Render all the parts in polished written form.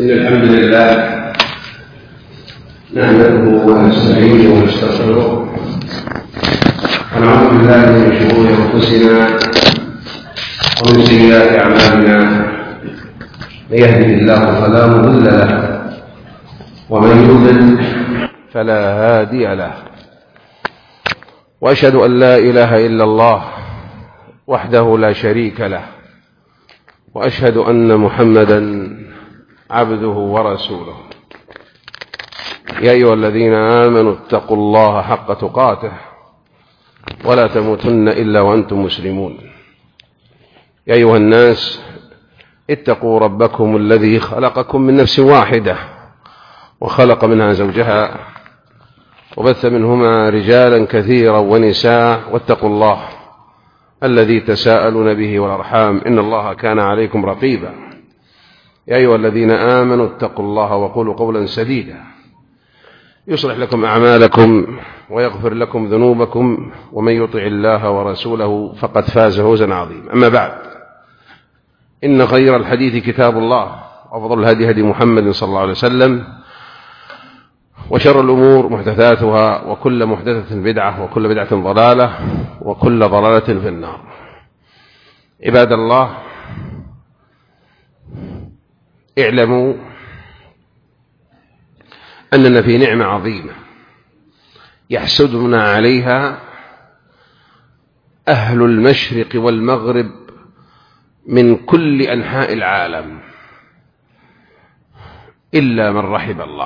إن الحمد لله نحمده ونستعينه ونستغفره ونعوذ بالله من شرور أنفسنا ومن سيئات أعمالنا. من يهده الله فلا مضل له ومن يضلل فلا هادي له، وأشهد أن لا إله إلا الله وحده لا شريك له، وأشهد أن محمدا عبده ورسوله. يا أيها الذين آمنوا اتقوا الله حق تقاته ولا تموتن إلا وأنتم مسلمون. يا أيها الناس اتقوا ربكم الذي خلقكم من نفس واحدة وخلق منها زوجها وبث منهما رجالا كثيرا ونساء، واتقوا الله الذي تساءلون به والأرحام إن الله كان عليكم رقيبا. يا أيها الذين آمنوا اتقوا الله وقولوا قولا سديدا يصلح لكم أعمالكم ويغفر لكم ذنوبكم، ومن يطع الله ورسوله فقد فاز فوزا عظيما. أما بعد، إن خير الحديث كتاب الله، وأفضل الهدي هدي محمد صلى الله عليه وسلم، وشر الأمور محدثاتها، وكل محدثة بدعة، وكل بدعة ضلالة، وكل ضلالة في النار. عباد الله، اعلموا أننا في نعمة عظيمة يحسدنا عليها أهل المشرق والمغرب من كل أنحاء العالم إلا من رحم الله.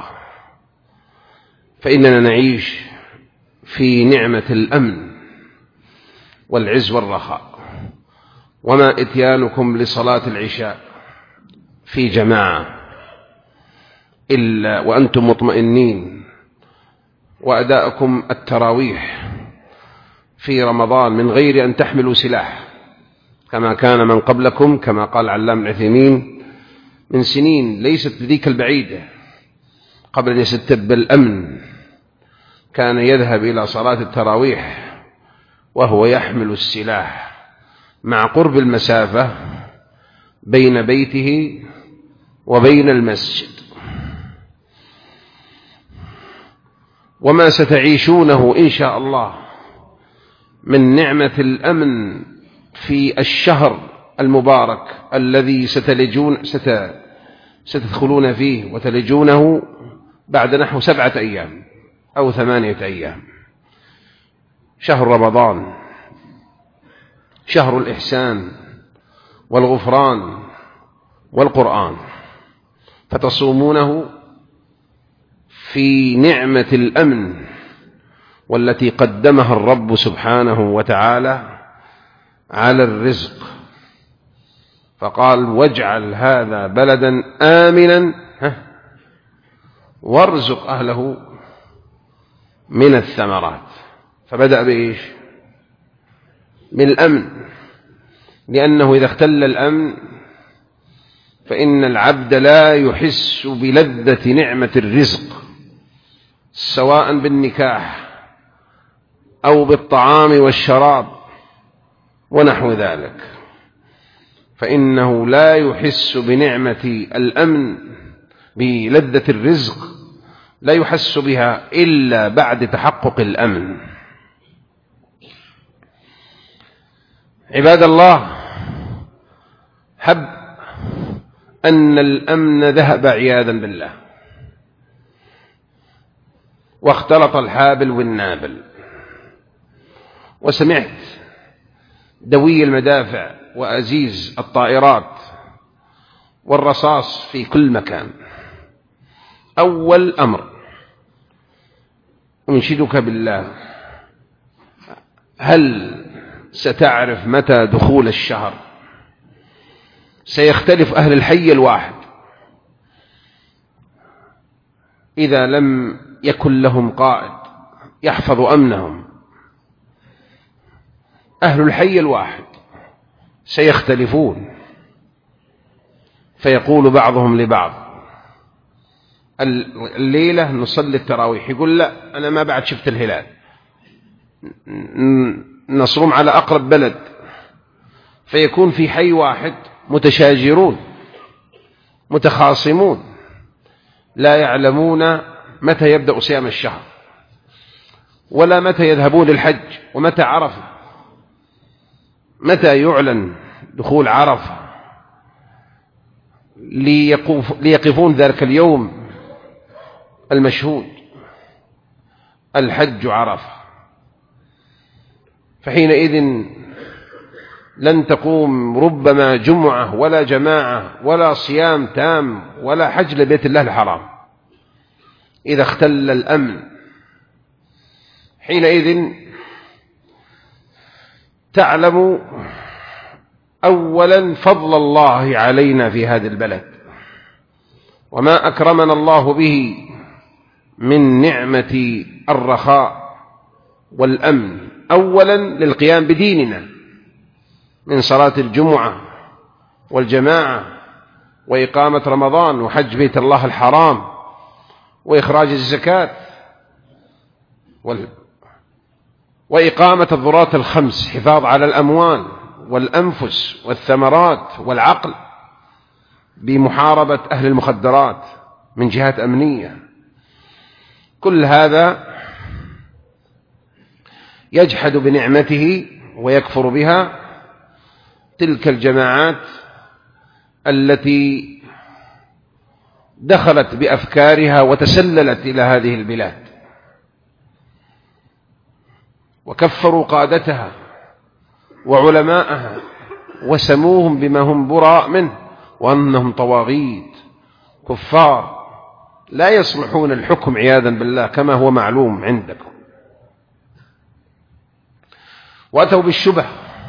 فإننا نعيش في نعمة الأمن والعز والرخاء، وما إتيانكم لصلاة العشاء في جماعة إلا وأنتم مطمئنين، وأداءكم التراويح في رمضان من غير أن تحملوا سلاح كما كان من قبلكم، كما قال علام العثيمين من سنين ليست بذيك البعيدة قبل أن يستتب الأمن، كان يذهب إلى صلاة التراويح وهو يحمل السلاح مع قرب المسافة بين بيته وبين المسجد. وما ستعيشونه إن شاء الله من نعمة الأمن في الشهر المبارك الذي ستدخلون فيه وتلجونه بعد نحو 7 أيام أو 8 أيام، شهر رمضان، شهر الإحسان والغفران والقرآن، فتصومونه في نعمة الأمن والتي قدمها الرب سبحانه وتعالى على الرزق، فقال: واجعل هذا بلدا آمنا وارزق أهله من الثمرات. فبدأ بإيش؟ من الأمن، لأنه إذا اختل الأمن فإن العبد لا يحس بلذة نعمة الرزق، سواء بالنكاح أو بالطعام والشراب ونحو ذلك، فإنه لا يحس بنعمة الأمن، بلذة الرزق لا يحس بها إلا بعد تحقق الأمن. عباد الله، هب أن الأمن ذهب عياذا بالله، واختلط الحابل والنابل، وسمعت دوي المدافع وأزيز الطائرات والرصاص في كل مكان. أول أمر أنشدك بالله، هل ستعرف متى دخول الشهر؟ سيختلف أهل الحي الواحد إذا لم يكن لهم قائد يحفظ أمنهم. أهل الحي الواحد سيختلفون، فيقول بعضهم لبعض: الليلة نصلي التراويح، يقول: لا، أنا ما بعد شفت الهلال، نصوم على أقرب بلد. فيكون في حي واحد متشاجرون متخاصمون، لا يعلمون متى يبدأ صيام الشهر، ولا متى يذهبون للحج، ومتى عرفة، متى يعلن دخول عرفة ليقفون ذلك اليوم المشهود الحج عرفة. فحينئذ لن تقوم ربما جمعة ولا جماعة ولا صيام تام ولا حج لبيت الله الحرام إذا اختل الأمن. حينئذ تعلم أولا فضل الله علينا في هذا البلد، وما أكرمنا الله به من نعمة الرخاء والأمن، أولا للقيام بديننا من صلاة الجمعة والجماعة وإقامة رمضان وحج بيت الله الحرام وإخراج الزكاة وإقامة الضرورات الخمس، حفاظ على الأموال والأنفس والثمرات والعقل، بمحاربة أهل المخدرات من جهات أمنية. كل هذا يجحد بنعمته ويكفر بها تلك الجماعات التي دخلت بأفكارها وتسللت إلى هذه البلاد، وكفروا قادتها وعلماءها وسموهم بما هم براء منه، وأنهم طواغيت كفار لا يصلحون الحكم عياذا بالله كما هو معلوم عندكم. وأتوا بالشبه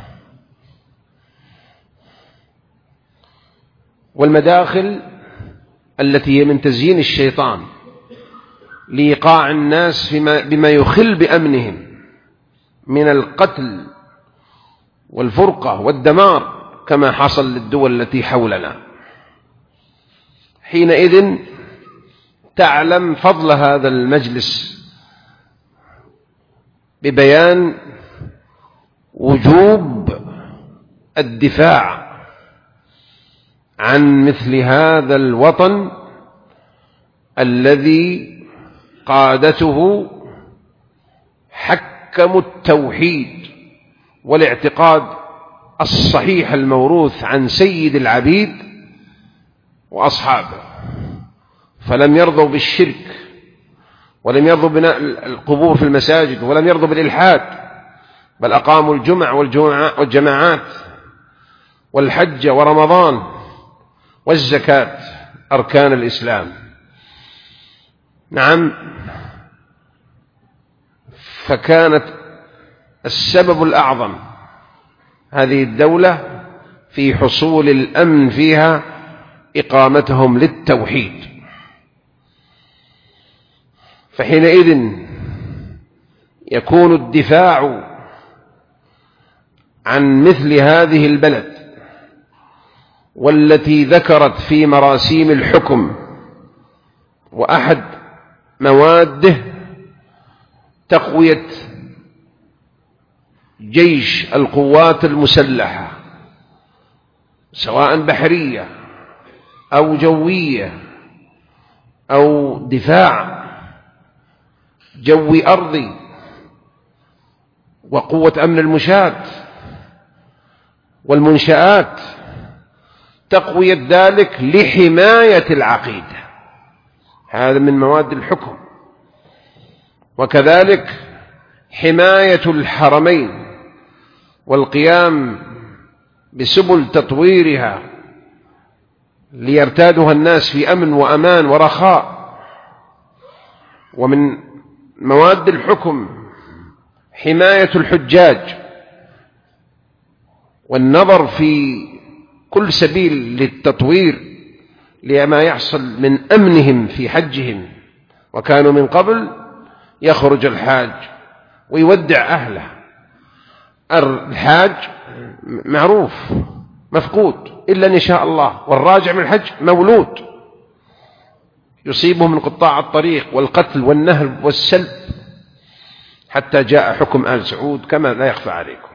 والمداخل التي هي من تزيين الشيطان لإيقاع الناس بما يخل بأمنهم من القتل والفرقة والدمار كما حصل للدول التي حولنا. حينئذ تعلم فضل هذا المجلس ببيان وجوب الدفاع عن مثل هذا الوطن الذي قادته حكموا التوحيد والاعتقاد الصحيح الموروث عن سيد العبيد وأصحابه، فلم يرضوا بالشرك، ولم يرضوا بناء القبور في المساجد، ولم يرضوا بالإلحاد، بل أقاموا الجمع والجماعات والحج ورمضان والزكاة أركان الإسلام. نعم، فكانت السبب الأعظم هذه الدولة في حصول الأمن فيها إقامتهم للتوحيد. فحينئذ يكون الدفاع عن مثل هذه البلد والتي ذكرت في مراسيم الحكم وأحد مواده تقوية جيش القوات المسلحة سواء بحرية أو جوية أو دفاع جوي أرضي، وقوة أمن المشاة والمنشآت، تقوية ذلك لحماية العقيدة، هذا من مواد الحكم. وكذلك حماية الحرمين والقيام بسبل تطويرها ليرتادها الناس في أمن وأمان ورخاء. ومن مواد الحكم حماية الحجاج والنظر في كل سبيل للتطوير لما يحصل من أمنهم في حجهم. وكانوا من قبل يخرج الحاج ويودع أهله، الحاج معروف مفقود إلا إن شاء الله، والراجع من الحج مولود يصيبه من قطاع الطريق والقتل والنهب والسلب، حتى جاء حكم آل سعود كما لا يخفى عليكم.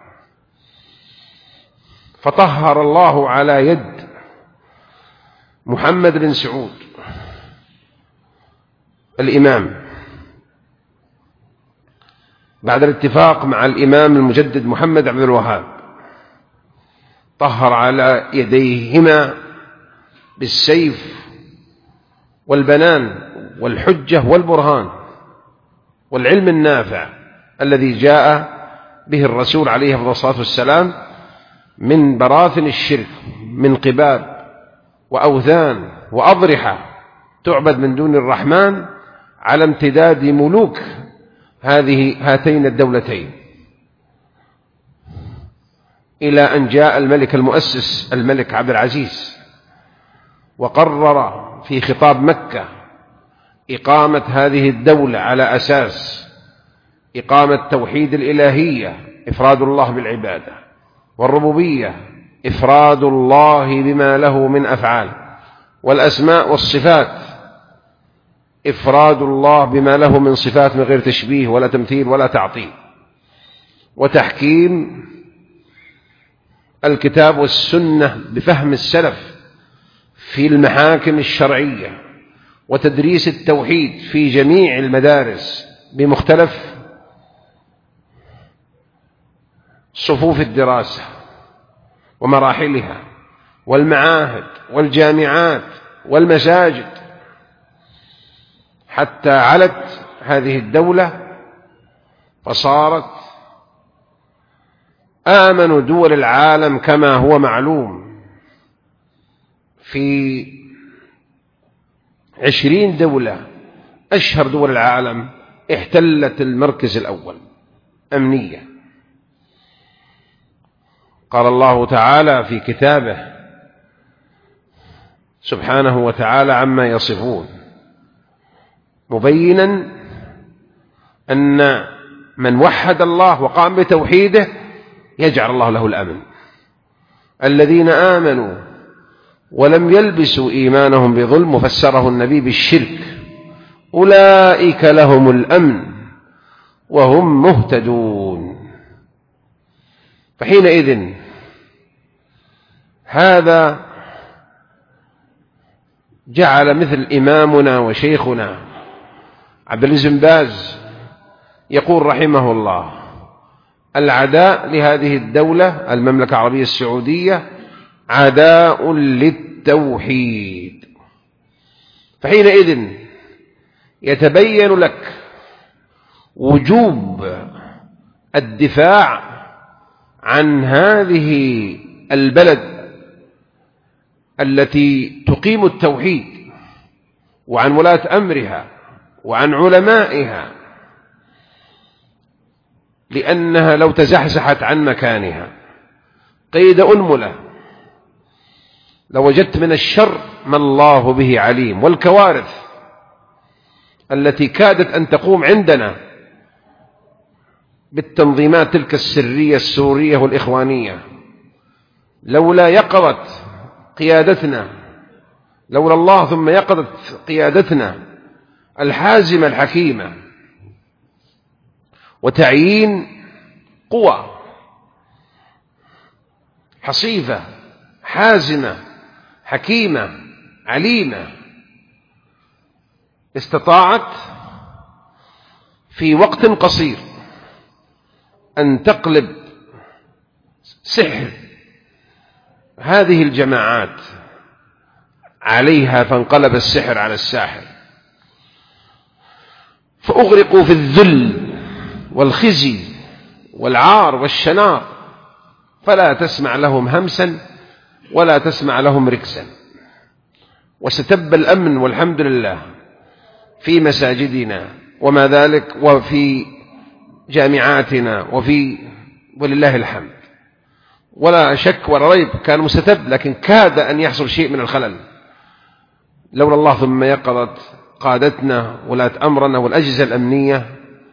فطهر الله على يد محمد بن سعود الإمام بعد الاتفاق مع الإمام المجدد محمد عبد الوهاب طهر على يديهما بالسيف والبنان والحجة والبرهان والعلم النافع الذي جاء به الرسول عليه أفضل الصلاة والسلام من براثن الشرك، من قباب وأوثان وأضرحة تعبد من دون الرحمن، على امتداد ملوك هاتين الدولتين، إلى أن جاء الملك المؤسس الملك عبد العزيز وقرر في خطاب مكة إقامة هذه الدولة على أساس إقامة توحيد الإلهية، إفراد الله بالعبادة، والربوبية، إفراد الله بما له من أفعال، والأسماء والصفات، إفراد الله بما له من صفات من غير تشبيه ولا تمثيل ولا تعطيل، وتحكيم الكتاب والسنة بفهم السلف في المحاكم الشرعية، وتدريس التوحيد في جميع المدارس بمختلف صفوف الدراسة ومراحلها، والمعاهد والجامعات والمساجد، حتى علت هذه الدولة فصارت آمن دول العالم كما هو معلوم. في 20 دولة أشهر دول العالم احتلت المركز الأول أمنية. قال الله تعالى في كتابه سبحانه وتعالى عما يصفون، مبينا أن من وحد الله وقام بتوحيده يجعل الله له الأمن. الذين آمنوا ولم يلبسوا إيمانهم بظلم، وفسره النبي بالشرك، أولئك لهم الأمن وهم مهتدون. فحينئذ هذا جعل مثل إمامنا وشيخنا عبد العزيز بن باز يقول رحمه الله: العداء لهذه الدولة المملكة العربية السعودية عداء للتوحيد. فحينئذ يتبين لك وجوب الدفاع عن هذه البلد التي تقيم التوحيد، وعن ولاة أمرها وعن علمائها، لأنها لو تزحزحت عن مكانها قيد أنملة لوجدت من الشر ما الله به عليم، والكوارث التي كادت أن تقوم عندنا بالتنظيمات تلك السرية السورية والإخوانية، لولا يقظة قيادتنا، لولا الله ثم يقظة قيادتنا الحازمة الحكيمة، وتعيين قوى حصيفة حازمة حكيمة عليمة، استطاعت في وقت قصير أن تقلب سحر هذه الجماعات عليها، فانقلب السحر على الساحر، فأغرقوا في الذل والخزي والعار والشنار، فلا تسمع لهم همسا ولا تسمع لهم ركسا. وستب الأمن والحمد لله في مساجدنا وما ذلك، وفي جامعاتنا، ولله الحمد، ولا شك ولا ريب كان مستتب، لكن كاد أن يحصل شيء من الخلل لولا الله ثم يقظت قادتنا ولاة أمرنا والأجهزة الأمنية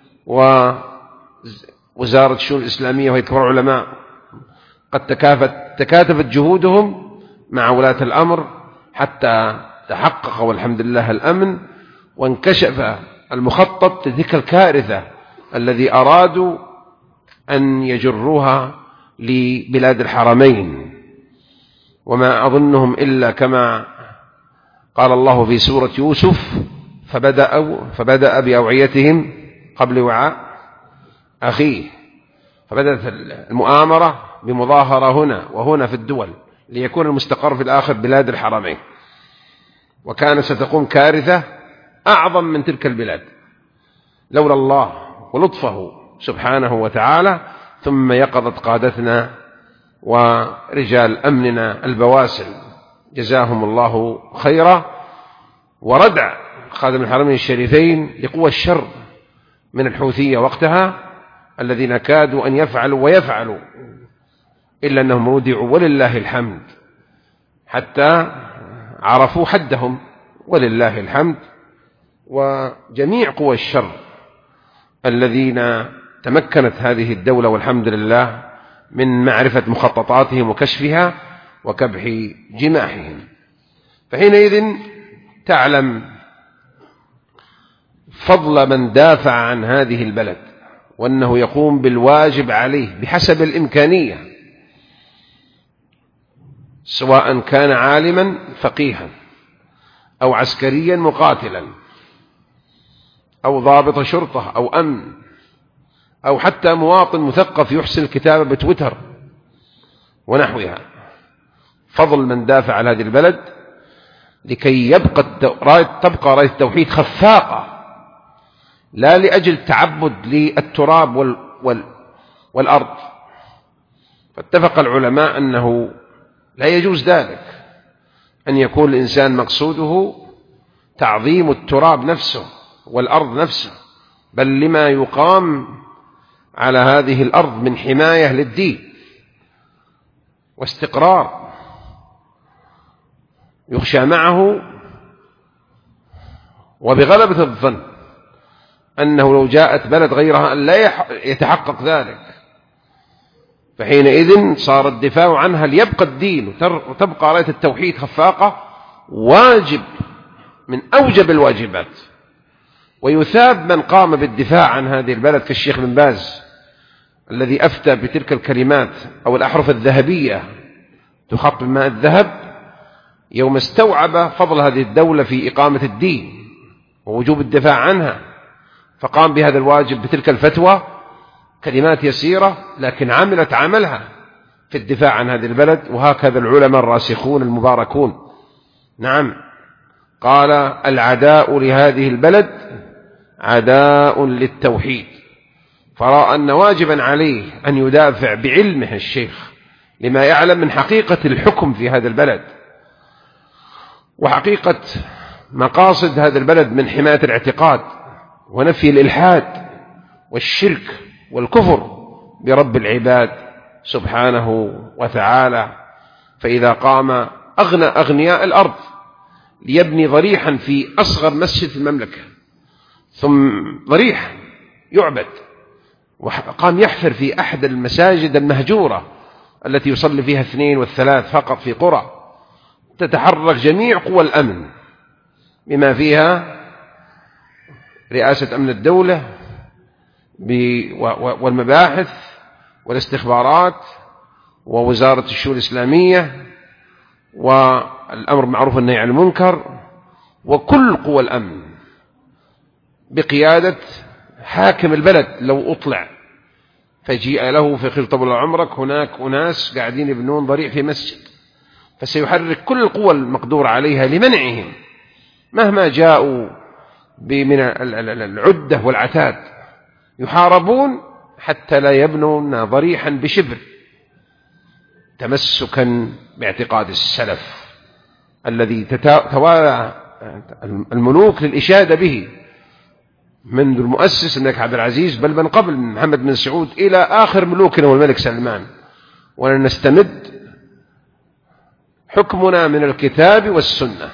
ووزارة الشؤون الإسلامية وهي كبار علماء، قد تكاتفت جهودهم مع ولاة الأمر حتى تحقق والحمد لله الأمن، وانكشف المخطط لتلك الكارثة الذي أرادوا أن يجروها لبلاد الحرمين. وما أظنهم إلا كما قال الله في سورة يوسف: فبدأ بأوعيتهم قبل وعاء أخيه، فبدأت المؤامرة بمظاهرة هنا وهنا في الدول ليكون المستقر في الآخر بلاد الحرمين، وكانت ستقوم كارثة أعظم من تلك البلاد لولا الله ولطفه سبحانه وتعالى، ثم يقظت قادتنا ورجال أمننا البواسل جزاهم الله خيرا، وردع خادم الحرمين الشريفين لقوى الشر من الحوثية وقتها الذين كادوا أن يفعلوا ويفعلوا، إلا أنهم ردعوا ولله الحمد حتى عرفوا حدهم ولله الحمد. وجميع قوى الشر الذين تمكنت هذه الدولة والحمد لله من معرفة مخططاتهم وكشفها وكبح جماحهم، فحينئذ تعلم فضل من دافع عن هذه البلد، وأنه يقوم بالواجب عليه بحسب الإمكانية، سواء كان عالما فقيها أو عسكريا مقاتلا أو ضابط شرطة أو أمن أو حتى مواطن مثقف يحسن الكتابة بتويتر ونحوها. فضل من دافع على هذه البلد لكي تبقى راية التوحيد خفاقة، لا لأجل تعبد للتراب والأرض. فاتفق العلماء أنه لا يجوز ذلك، أن يكون الإنسان مقصوده تعظيم التراب نفسه والأرض نفسه، بل لما يقام على هذه الأرض من حماية للدين واستقرار. يخشى معه وبغلبة الظن أنه لو جاءت بلد غيرها أن لا يتحقق ذلك، فحينئذ صار الدفاع عنها ليبقى الدين وتبقى راية التوحيد خفاقة واجب من أوجب الواجبات، ويثاب من قام بالدفاع عن هذه البلد كالشيخ بن باز الذي أفتى بتلك الكلمات أو الأحرف الذهبية تخط بماء الذهب يوم استوعب فضل هذه الدولة في إقامة الدين ووجوب الدفاع عنها، فقام بهذا الواجب بتلك الفتوى، كلمات يسيرة لكن عملها في الدفاع عن هذه البلد. وهكذا العلماء الراسخون المباركون، نعم، قال العداء لهذه البلد عداء للتوحيد، فرأى أن واجبا عليه أن يدافع بعلمه الشيخ لما يعلم من حقيقة الحكم في هذا البلد وحقيقة مقاصد هذا البلد من حماية الاعتقاد ونفي الإلحاد والشرك والكفر برب العباد سبحانه وتعالى. فإذا قام أغنياء الأرض ليبني ضريحا في أصغر مسجد في المملكة، ثم ضريح يعبد، وقام يحفر في أحد المساجد المهجورة التي يصلي فيها 2 و3 فقط في قرى، تتحرك جميع قوى الأمن بما فيها رئاسة أمن الدولة والمباحث والاستخبارات ووزارة الشؤون الإسلامية والأمر بالمعروف والنهي عن المنكر، وكل قوى الأمن بقيادة حاكم البلد. لو أطلع فجيء له في طول عمرك هناك أناس قاعدين يبنون ضريح في مسجد، فسيحرك كل القوى المقدور عليها لمنعهم مهما جاءوا من العدة والعتاد، يحاربون حتى لا يبنون ضريحا بشبر، تمسكا باعتقاد السلف الذي توالى الملوك للإشادة به منذ المؤسس الملك عبد العزيز، بل من قبل محمد بن سعود إلى آخر ملوكنا والملك سلمان. ولن نستمد حكمنا من الكتاب والسنة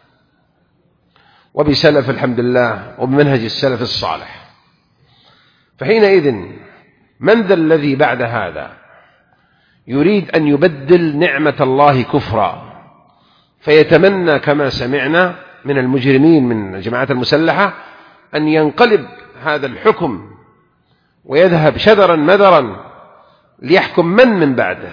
وبسلف الحمد لله وبمنهج السلف الصالح. فحينئذ من ذا الذي بعد هذا يريد أن يبدل نعمة الله كفرا فيتمنى كما سمعنا من المجرمين من الجماعات المسلحة أن ينقلب هذا الحكم ويذهب شذرا مذرا ليحكم من بعده؟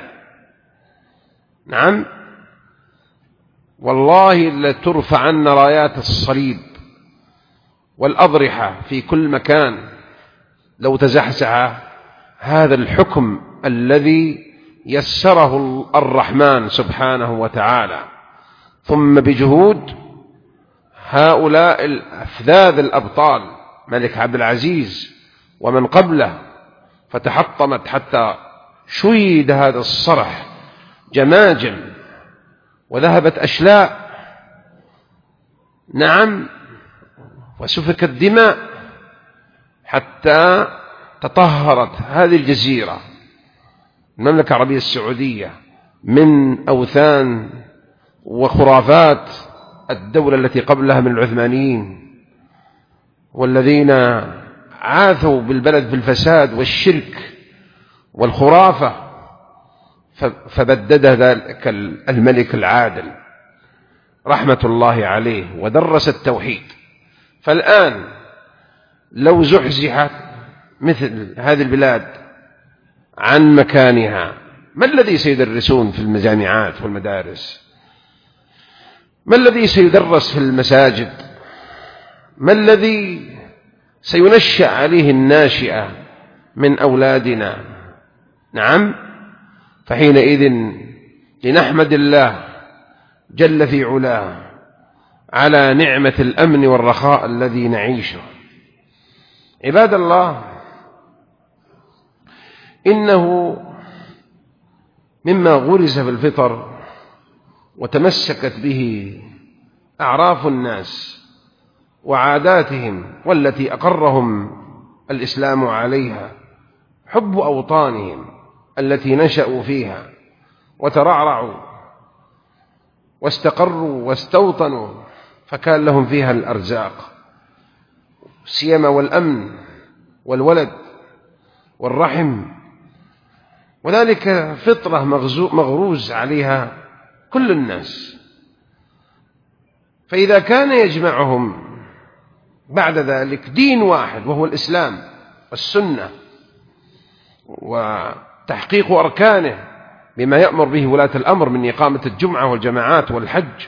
نعم والله لترفعن رايات الصليب والأضرحة في كل مكان لو تزحزح هذا الحكم الذي يسره الرحمن سبحانه وتعالى، ثم بجهود هؤلاء الأفذاذ الأبطال ملك عبد العزيز ومن قبله، فتحطمت حتى شيد هذا الصرح جماجم وذهبت أشلاء، نعم، وسفكت دماء حتى تطهرت هذه الجزيرة المملكة العربية السعودية من أوثان وخرافات الدولة التي قبلها من العثمانيين، والذين عاثوا بالبلد بالفساد والشرك والخرافة، فبدد ذلك الملك العادل رحمة الله عليه ودرس التوحيد. فالآن لو زحزحت مثل هذه البلاد عن مكانها، ما الذي سيدرسون في الجامعات والمدارس؟ ما الذي سيدرس في المساجد؟ ما الذي سينشأ عليه الناشئة من أولادنا؟ نعم، فحينئذ لنحمد الله جل في علاه على نعمة الأمن والرخاء الذي نعيشه. عباد الله، إنه مما غرس في الفطر وتمسكت به أعراف الناس وعاداتهم، والتي أقرهم الإسلام عليها، حب أوطانهم التي نشأوا فيها وترعرعوا واستقروا واستوطنوا، فكان لهم فيها الأرزاق سيما والأمن والولد والرحم، وذلك فطرة مغروز عليها كل الناس. فإذا كان يجمعهم بعد ذلك دين واحد وهو الإسلام والسنة وتحقيق أركانه بما يأمر به ولاة الأمر من إقامة الجمعة والجماعات والحج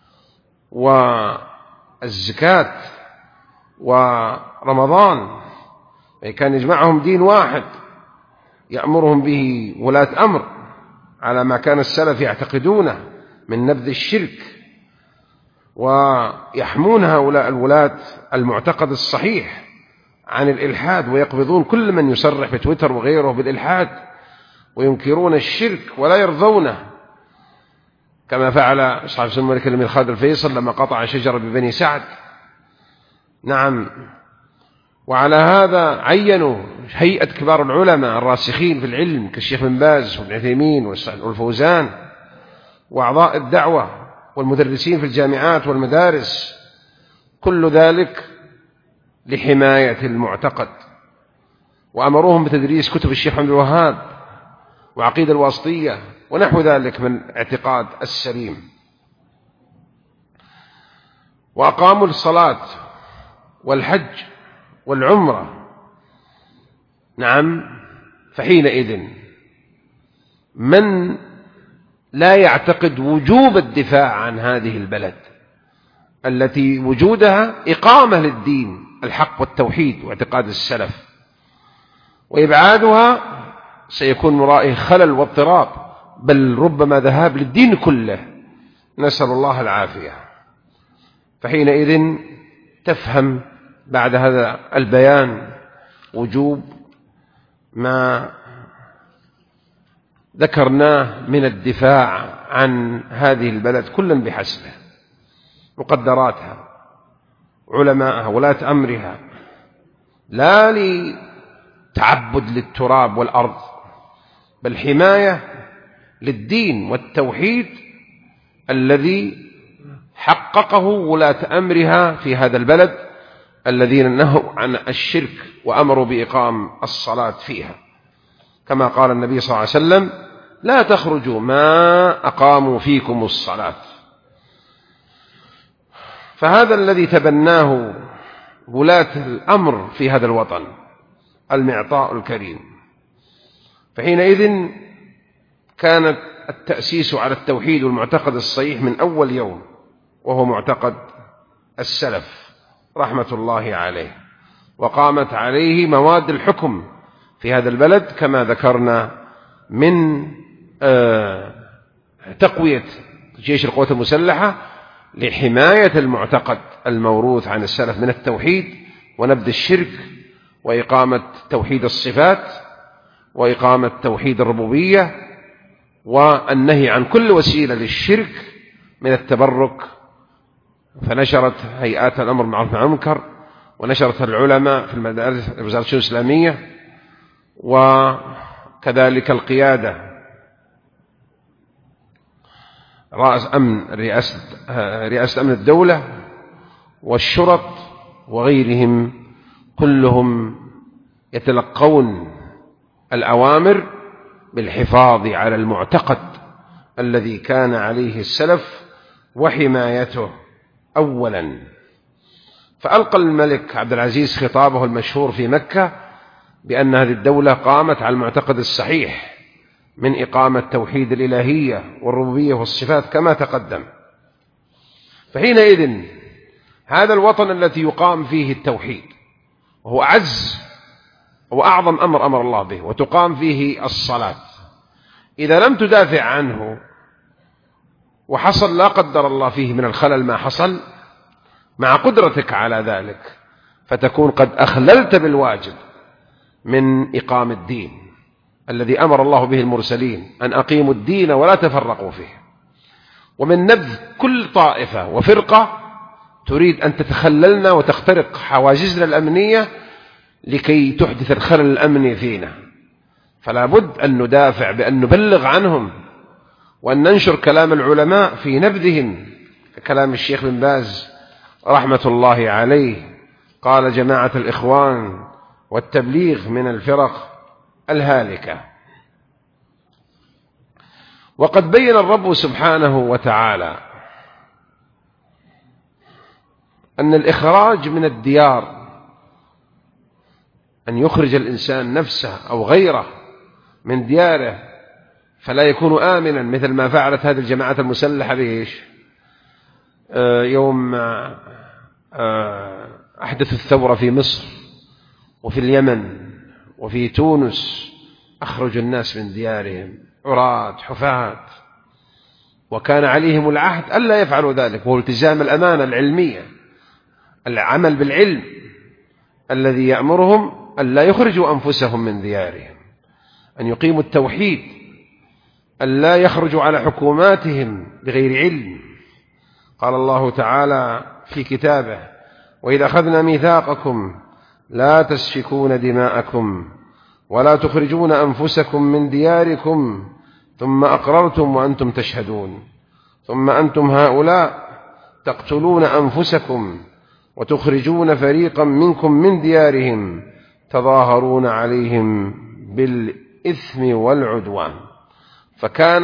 والزكاة ورمضان، كان يجمعهم دين واحد يأمرهم به ولاة أمر على ما كان السلف يعتقدونه من نبذ الشرك، ويحمون هؤلاء الولاة المعتقد الصحيح عن الإلحاد، ويقبضون كل من يصرح في تويتر وغيره بالإلحاد، وينكرون الشرك ولا يرضونه، كما فعل صاحب سمو الملك الأمير خالد الفيصل لما قطع شجرة ببني سعد. نعم، وعلى هذا عينوا هيئة كبار العلماء الراسخين في العلم كالشيخ بن باز وابن عثيمين والفوزان وأعضاء الدعوة والمدرسين في الجامعات والمدارس، كل ذلك لحماية المعتقد، وأمروهم بتدريس كتب الشيخ محمد الوهاب وعقيدة الواسطية ونحو ذلك من اعتقاد السليم، وأقاموا الصلاة والحج والعمرة. نعم، فحينئذ من لا يعتقد وجوب الدفاع عن هذه البلد التي وجودها إقامة للدين الحق والتوحيد واعتقاد السلف، وإبعادها سيكون مرائه خلل واضطراب، بل ربما ذهاب للدين كله، نسأل الله العافية. فحينئذ تفهم بعد هذا البيان وجوب ما ذكرناه من الدفاع عن هذه البلد كلا بحسبه، مقدراتها، علماءها، ولاة أمرها، لا لتعبد للتراب والأرض، بل حماية للدين والتوحيد الذي حققه ولاة أمرها في هذا البلد، الذين نهوا عن الشرك وأمروا بإقام الصلاة فيها، كما قال النبي صلى الله عليه وسلم: لا تخرجوا ما أقاموا فيكم الصلاة. فهذا الذي تبناه ولاة الأمر في هذا الوطن المعطاء الكريم. فحينئذ كانت التأسيس على التوحيد والمعتقد الصحيح من أول يوم، وهو معتقد السلف رحمة الله عليه، وقامت عليه مواد الحكم في هذا البلد كما ذكرنا من تقوية جيش القوات المسلحة لحماية المعتقد الموروث عن السلف من التوحيد ونبذ الشرك، وإقامة توحيد الصفات، وإقامة توحيد الربوبية، والنهي عن كل وسيلة للشرك من التبرك. فنشرت هيئات الأمر بالمعروف والنهي عن المنكر، ونشرت العلماء في المدارس وزارة الشؤون الإسلامية، وكذلك القيادة رئاسة أمن الدولة والشرط وغيرهم، كلهم يتلقون الأوامر بالحفاظ على المعتقد الذي كان عليه السلف وحمايته أولا. فألقى الملك عبد العزيز خطابه المشهور في مكة بأن هذه الدولة قامت على المعتقد الصحيح من إقامة توحيد الإلهية والربوبية والصفات كما تقدم. فحينئذ هذا الوطن الذي يقام فيه التوحيد، وهو أعز وأعظم أمر الله به، وتقام فيه الصلاة، إذا لم تدافع عنه وحصل لا قدر الله فيه من الخلل ما حصل مع قدرتك على ذلك، فتكون قد أخللت بالواجب من إقام الدين الذي أمر الله به المرسلين أن أقيموا الدين ولا تفرقوا فيه، ومن نبذ كل طائفة وفرقة تريد أن تتخللنا وتخترق حواجزنا الأمنية لكي تحدث الخلل الأمني فينا. فلا بد أن ندافع بأن نبلغ عنهم، وأن ننشر كلام العلماء في نبذهم، كلام الشيخ بن باز رحمة الله عليه قال: جماعة الإخوان والتبليغ من الفرق الهالكة. وقد بين الرب سبحانه وتعالى أن الإخراج من الديار، أن يخرج الإنسان نفسه أو غيره من دياره فلا يكون آمنا، مثل ما فعلت هذه الجماعة المسلحة بإيش؟ يوم أحدث الثورة في مصر وفي اليمن وفي تونس، أخرجوا الناس من ديارهم عراة حفاة، وكان عليهم العهد ألا يفعلوا ذلك، وهو التزام الأمانة العلمية، العمل بالعلم الذي يأمرهم ألا يخرجوا أنفسهم من ديارهم، أن يقيموا التوحيد، ألا يخرجوا على حكوماتهم بغير علم. قال الله تعالى في كتابه: وإذا أخذنا ميثاقكم لا تسفكون دماءكم ولا تخرجون أنفسكم من دياركم ثم أقررتم وأنتم تشهدون ثم أنتم هؤلاء تقتلون أنفسكم وتخرجون فريقا منكم من ديارهم تظاهرون عليهم بالإثم والعدوان. فكان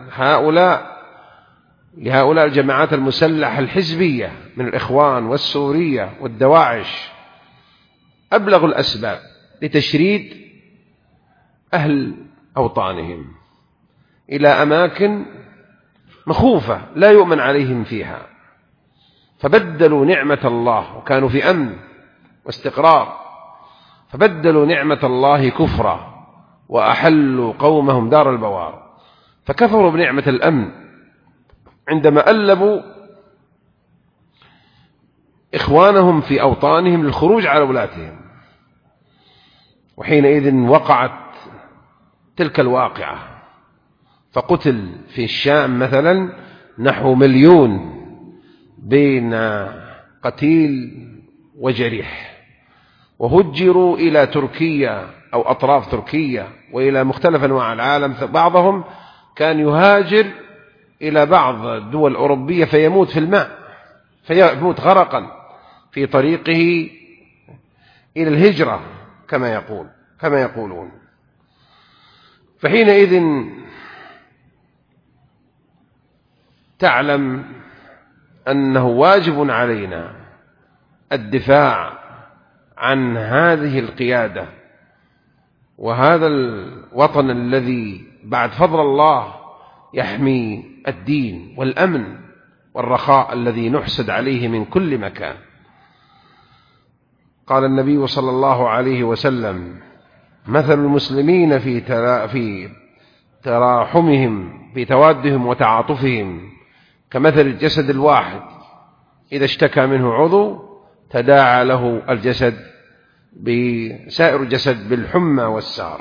لهؤلاء الجماعات المسلحة الحزبية من الإخوان والسورية والدواعش أبلغ الأسباب لتشريد أهل أوطانهم إلى أماكن مخوفة لا يؤمن عليهم فيها، فبدلوا نعمة الله، وكانوا في أمن واستقرار، فبدلوا نعمة الله كفرا وأحلوا قومهم دار البوار، فكفروا بنعمة الأمن عندما ألبوا إخوانهم في أوطانهم للخروج على ولاتهم. وحينئذ وقعت تلك الواقعة، فقتل في الشام مثلا نحو 1,000,000 بين قتيل وجريح، وهجروا إلى تركيا أو أطراف تركيا وإلى مختلف أنواع العالم. بعضهم كان يهاجر إلى بعض الدول الأوروبية فيموت في الماء، فيموت غرقا في طريقه إلى الهجرة كما يقولون. فحينئذ تعلم أنه واجب علينا الدفاع عن هذه القيادة وهذا الوطن الذي بعد فضل الله يحمي الدين والأمن والرخاء الذي نحسد عليه من كل مكان. قال النبي صلى الله عليه وسلم: مثل المسلمين في تراحمهم، في توادهم وتعاطفهم، كمثل الجسد الواحد إذا اشتكى منه عضو تداعى له الجسد بسائر الجسد بالحمى والسهر.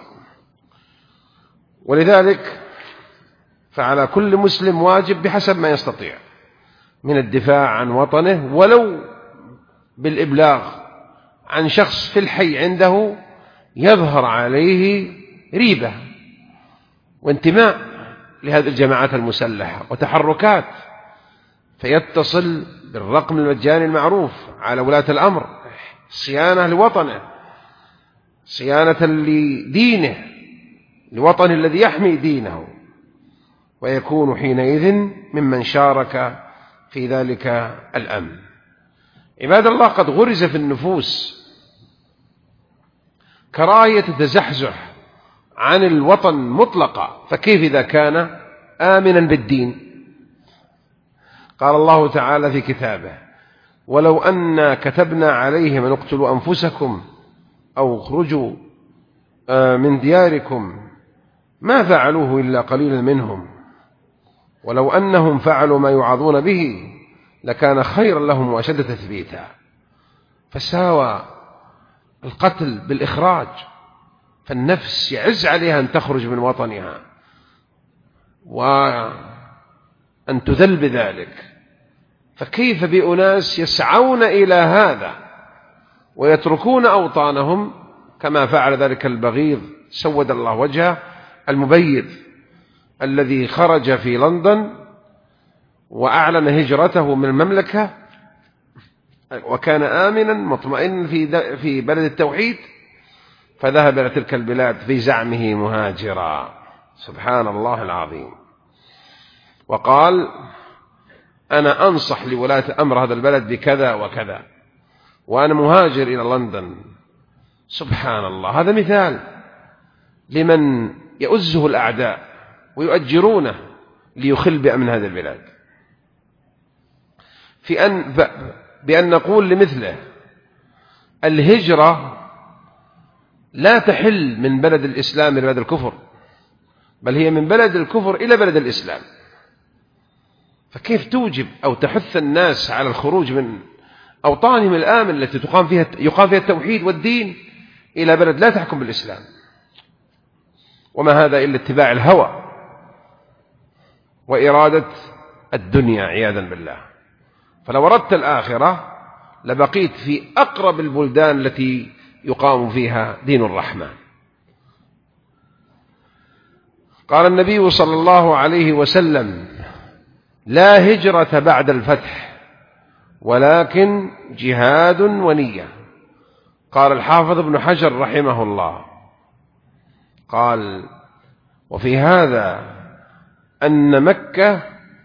ولذلك فعلى كل مسلم واجب بحسب ما يستطيع من الدفاع عن وطنه، ولو بالإبلاغ عن شخص في الحي عنده يظهر عليه ريبة وانتماء لهذه الجماعات المسلحة وتحركات، فيتصل بالرقم المجاني المعروف على ولاة الأمر، صيانة لوطنه، صيانة لدينه، لوطنه الذي يحمي دينه، ويكون حينئذ ممن شارك في ذلك الأمن. عباد الله، قد غرز في النفوس كراهية التزحزح عن الوطن مطلقا، فكيف إذا كان آمنا بالدين؟ قال الله تعالى في كتابه: ولو أنا كتبنا عليهم أن اقتلوا أنفسكم أو اخرجوا من دياركم ما فعلوه إلا قليلا منهم ولو أنهم فعلوا ما يوعظون به لكان خيرا لهم وأشد تثبيتا. فساوى القتل بالإخراج، فالنفس يعز عليها أن تخرج من وطنها وأن تذل بذلك، فكيف بأناس يسعون إلى هذا ويتركون أوطانهم كما فعل ذلك البغيض سود الله وجهه المبيض الذي خرج في لندن وأعلن هجرته من المملكة وكان آمنا مطمئنا في بلد التوحيد، فذهب إلى تلك البلاد في زعمه مهاجرا. سبحان الله العظيم. وقال: أنا أنصح لولاة أمر هذا البلد بكذا وكذا وأنا مهاجر إلى لندن. سبحان الله. هذا مثال لمن يؤزه الأعداء ويؤجرونه ليخل بأمن هذه البلاد، بأن نقول لمثله: الهجرة لا تحل من بلد الإسلام إلى بلد الكفر، بل هي من بلد الكفر إلى بلد الإسلام. فكيف توجب أو تحث الناس على الخروج من أوطانهم الآمن التي يقام فيها التوحيد والدين إلى بلد لا تحكم بالإسلام؟ وما هذا إلا اتباع الهوى وإرادة الدنيا عياذا بالله. فلو أردت الآخرة لبقيت في أقرب البلدان التي يقام فيها دين الرحمن. قال النبي صلى الله عليه وسلم: لا هجرة بعد الفتح ولكن جهاد ونية. قال الحافظ ابن حجر رحمه الله، قال: وفي هذا أن مكة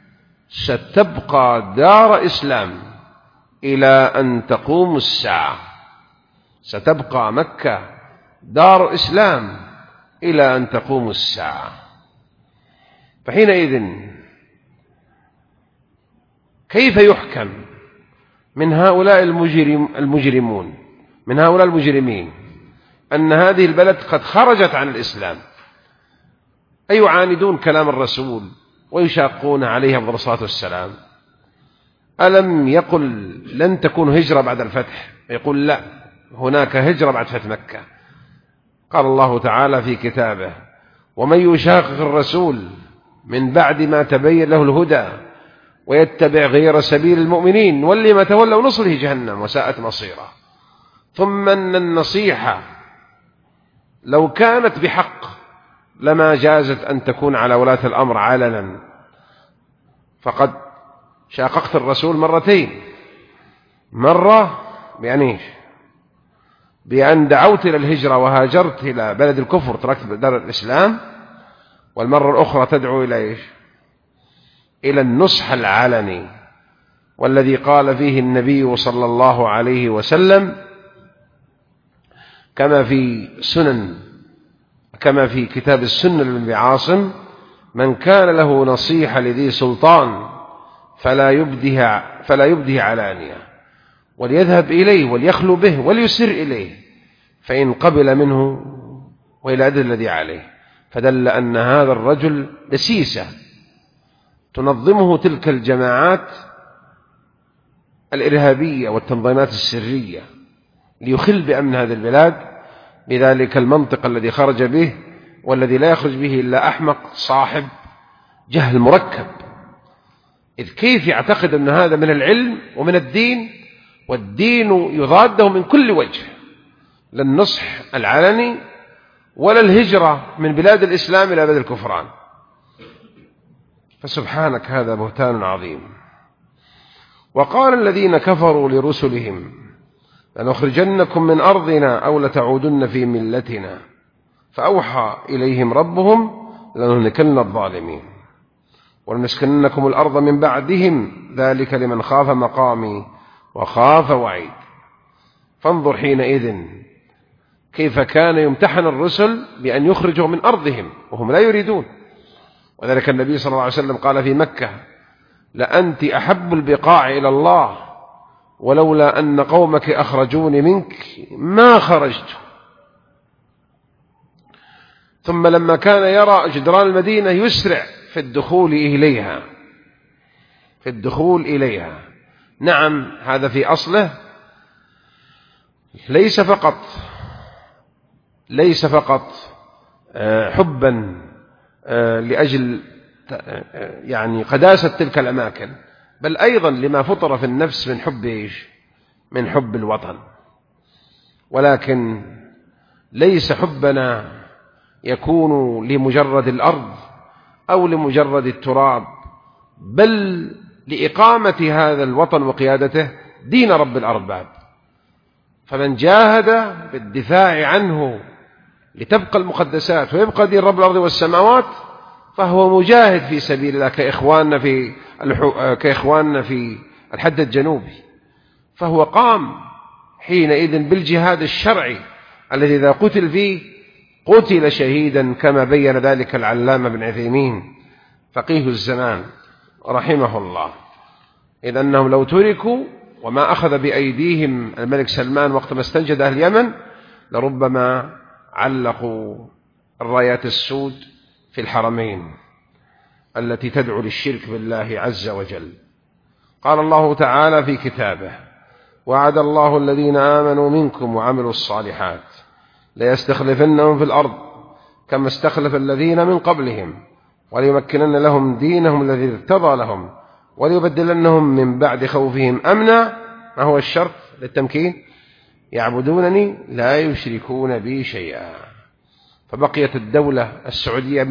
ستبقى دار إسلام إلى أن تقوم الساعة. ستبقى مكة دار إسلام إلى أن تقوم الساعة. فحينئذ كيف يحكم من هؤلاء المجرمون، من هؤلاء المجرمين، أن هذه البلد قد خرجت عن الإسلام، أيعاندون كلام الرسول ويشاقون عليه أفضل الصلاة والسلام؟ ألم يقل لن تكون هجرة بعد الفتح؟ يقول لا، هناك هجرة بعد فتح مكة. قال الله تعالى في كتابه: ومن يشاقق الرسول من بعد ما تبين له الهدى ويتبع غير سبيل المؤمنين نولي ما تولى ونصله جهنم وساءت مصيرا. ثم أن النصيحة لو كانت بحق لما جازت أن تكون على ولاة الأمر علنا، فقد شاققت الرسول مرتين: مرة بأن دعوت إلى الهجرة وهاجرت إلى بلد الكفر تركت دار الإسلام، والمرة الأخرى تدعو إلى إلى النصح العلني، والذي قال فيه النبي صلى الله عليه وسلم كما في كتاب السنة لابن عاصم: من كان له نصيحة لذي سلطان فلا يبدها علانية، وليذهب إليه وليخلو به وليسر إليه، فإن قبل منه وإلى أدل الذي عليه. فدل أن هذا الرجل دسيسة تنظمه تلك الجماعات الإرهابية والتنظيمات السرية ليخل بأمن هذه البلاد بذلك المنطق الذي خرج به، والذي لا يخرج به إلا أحمق صاحب جهل مركب. إذ كيف يعتقد أن هذا من العلم ومن الدين، والدين يضاده من كل وجه، لا النصح العلني ولا الهجرة من بلاد الإسلام إلى بلاد الكفران. فسبحانك هذا بهتان عظيم. وقال الذين كفروا لرسلهم لنخرجنكم من أرضنا أو لتعودن في ملتنا، فأوحى إليهم ربهم لنهلكن الظالمين ولنسكننكم الأرض من بعدهم ذلك لمن خاف مقامي وخاف وعيد. فانظر حينئذ كيف كان يمتحن الرسل بأن يخرجوا من أرضهم وهم لا يريدون. وذلك النبي صلى الله عليه وسلم قال في مكة: لأنت أحب البقاع إلى الله ولولا أن قومك أخرجوني منك ما خرجت. ثم لما كان يرى جدران المدينة يسرع في الدخول إليها. نعم، هذا في أصله ليس فقط حبا لأجل يعني قداسة تلك الأماكن، بل أيضا لما فطر في النفس من حب من حب الوطن. ولكن ليس حبنا يكون لمجرد الأرض أو لمجرد التراب، بل لإقامة هذا الوطن وقيادته دين رب الأرباب. فمن جاهد بالدفاع عنه لتبقى المقدسات ويبقى دين رب الأرض والسماوات فهو مجاهد في سبيل الله كإخواننا في الحد الجنوبي. فهو قام حينئذ بالجهاد الشرعي الذي إذا قتل فيه قتل شهيدا، كما بين ذلك العلامة بن عثيمين فقيه الزمان رحمه الله، إذ أنهم لو تركوا وما أخذ بأيديهم الملك سلمان وقت ما استنجد أهل اليمن لربما علقوا الرايات السود في الحرمين التي تدعو للشرك بالله عز وجل. قال الله تعالى في كتابه: وعد الله الذين آمنوا منكم وعملوا الصالحات ليستخلفنهم في الأرض كما استخلف الذين من قبلهم وليمكنن لهم دينهم الذي ارتضى لهم وليبدلنهم من بعد خوفهم أمنا. ما هو الشرط للتمكين؟ يعبدونني لا يشركون بي شيئا. فبقيت الدولة السعودية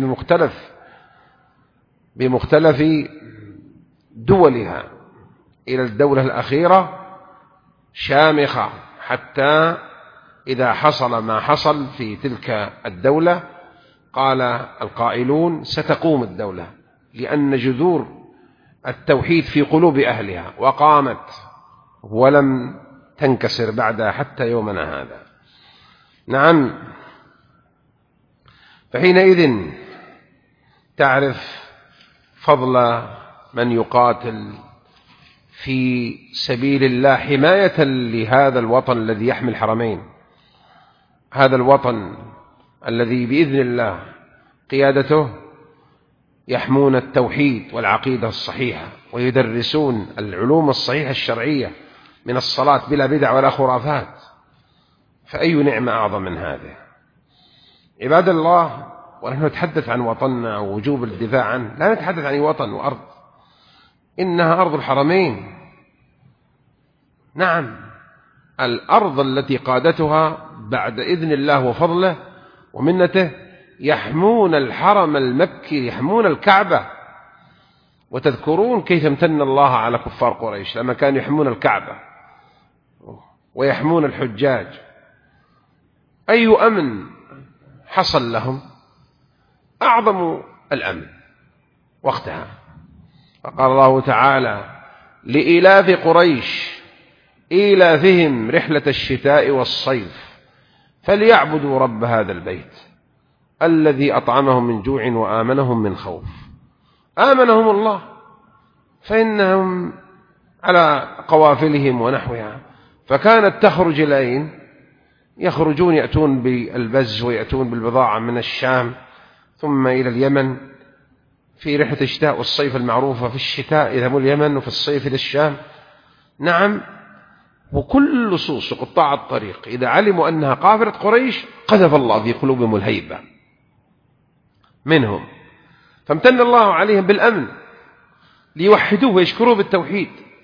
بمختلف دولها إلى الدولة الأخيرة شامخة، حتى إذا حصل ما حصل في تلك الدولة قال القائلون ستقوم الدولة، لأن جذور التوحيد في قلوب أهلها وقامت ولم تنكسر بعدها حتى يومنا هذا. نعم، فحينئذ تعرف فضل من يقاتل في سبيل الله حماية لهذا الوطن الذي يحمي الحرمين، هذا الوطن الذي بإذن الله قيادته يحمون التوحيد والعقيدة الصحيحة ويدرسون العلوم الصحيحة الشرعية من الصلاة بلا بدع ولا خرافات. فأي نعمة أعظم من هذه؟ عباد الله، ونحن نتحدث عن وطننا ووجوب الدفاع عنه، لا نتحدث عن وطن وأرض، إنها أرض الحرمين. نعم، الأرض التي قادتها بعد إذن الله وفضله ومنته يحمون الحرم المكي، يحمون الكعبة. وتذكرون كيف امتن الله على كفار قريش لما كانوا يحمون الكعبة ويحمون الحجاج. أي أمن حصل لهم؟ أعظم الأمن وقتها. فقال الله تعالى: لإيلاف قريش إيلافهم رحلة الشتاء والصيف فليعبدوا رب هذا البيت الذي أطعمهم من جوع وآمنهم من خوف. آمنهم الله، فإنهم على قوافلهم ونحوها فكانت تخرج الأين؟ يخرجون يأتون بالبز ويأتون بالبضاعة من الشام ثم إلى اليمن في رحلة الشتاء والصيف المعروفة. في الشتاء يذهبون اليمن وفي الصيف إلى الشام. نعم. وكل لصوص قطاع الطريق إذا علموا أنها قافلة قريش قذف الله في قلوبهم الهيبة منهم، فامتن الله عليهم بالأمن ليوحدوه ويشكروه بالتوحيد.